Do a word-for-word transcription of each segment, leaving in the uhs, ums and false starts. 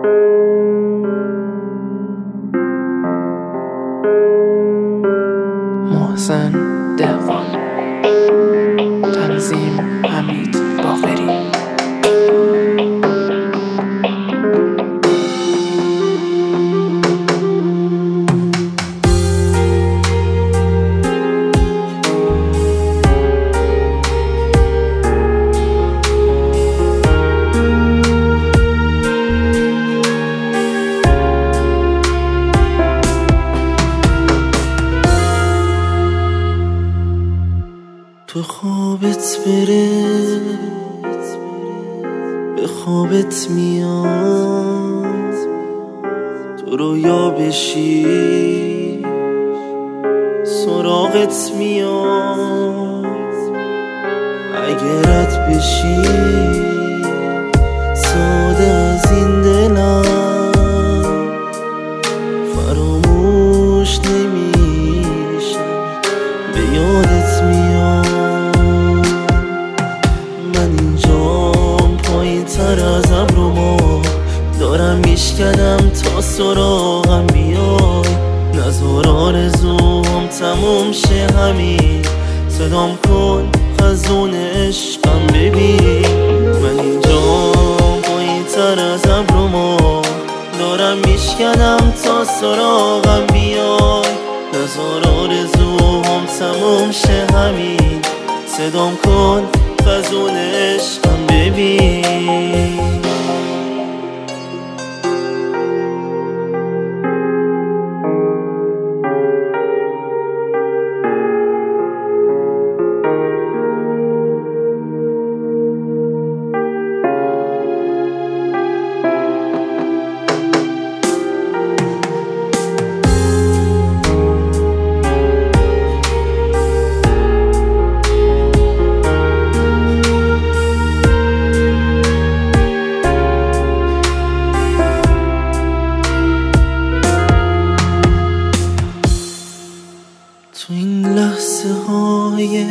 محسن دهقان، تنظیم حمید باقری. تو خوابت بره به خوابت میاد، تو رویا بشی سراغت میاد. اگه رد بشی ساده از این دلم فراموش نمیشم، به یادت میاد. تر از ابر و ما دارم میشکنم تا سراغم بیای. نزار آرزوم تموم شه همین، صدام کن خزون عشقم ببین. من اینجام پایین تر از ابر و ما دارم میشکنم تا سراغم بیای. نزار آرزوم تموم شه همین، صدام کن خزون عشقم ببین. تو این لحظه های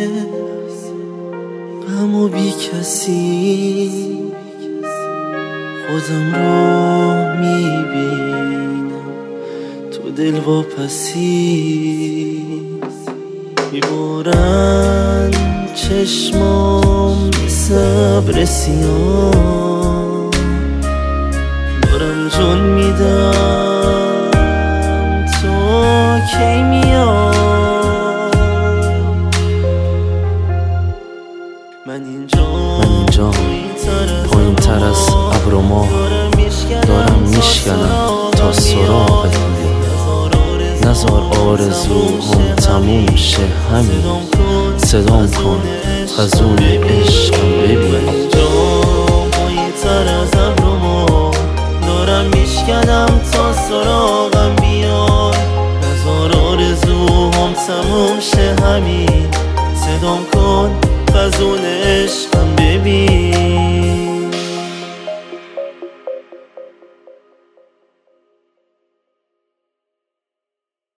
غم و بی کسی خودم رو میبینم تو دل واپسی. میبارن چشمام به صبر سیاه، دارم جون میدم تو کی میاد. من اینجا پایین تر از ابر و ماه دارم میشکنم تا سراغت بیام. نزار آرزوهم تموم شه همین، صدام کن خزون عشقم ببین. اینجا پایین تر از ابر و ماه دارم میشکنم تا سراغم بیای. نزار آرزوهم تموم شه همین، صدام کن خزون عشقم